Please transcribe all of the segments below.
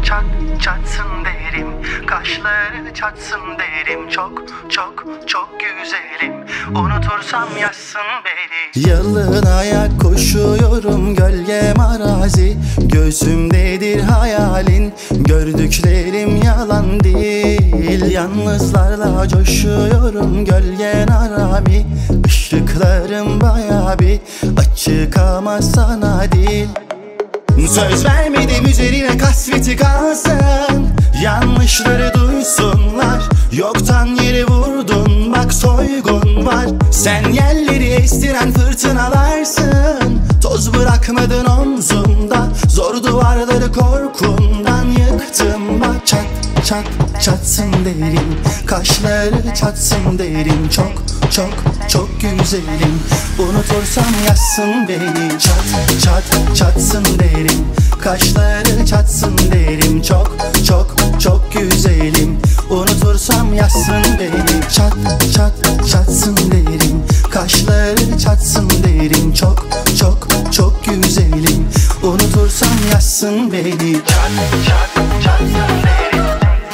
çat çatsın derim, kaşları çatsın derim. Çok çok çok güzelim, unutursam yazsın beni. Yalın ayak koşuyorum, gölgem arazi. Gözümdedir hayalin, gördüklerim yalan değil. Yalnızlarla coşuyorum, gölgen arami. Işıklarım bayağı bir açık ama sana değil. Söz vermedim üzerine kasveti kalsın, yanlışları duysunlar. Yoktan yere vurdun bak soygun var. Sen yerleri estiren fırtınalarsın. Toz bırakmadın omzumda, zor duvarları korkundan yıktım. Bak çat çat çatsın derim, kaşları çatsın derim. Çok çok çok güzelim, unutursam yazsın beni. Çat çat çatsın derim, kaşları çatsın derim. Çok çok çok güzelim, unutursam yazsın beni. Çat çat çatsın derim, kaşları çatsın derim. Çok çok çok güzelim, unutursam yazsın beni. Çat çat çatsın derim,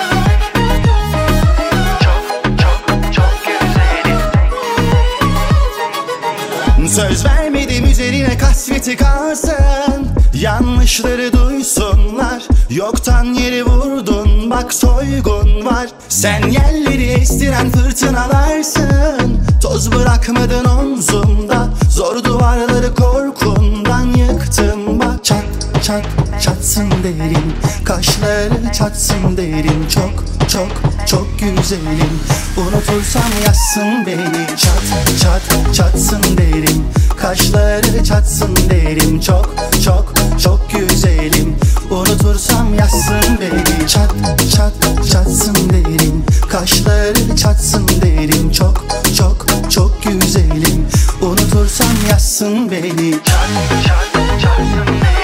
söz vermedim üzerine kasveti kalsın, yanlışları duysunlar. Yoktan yeri vurdun bak soygun var. Sen yerleri estiren fırtınalarsın. Toz bırakmadın omzumda, zor duvarları korkundan yıktım. Bak çat çat çatsın derim, kaşları çatsın derim. Çok çok çok güzelim, unutursam yazsın beni. Çat çat çatsın derim, kaşları çatsın derim. Çok çok çok güzelim, unutursam yazsın beni. Çat çat çatsın derim, kaşları çatsın derim. Çok çok çok güzelim, unutursam yazsın beni. çat çat çatsın derim.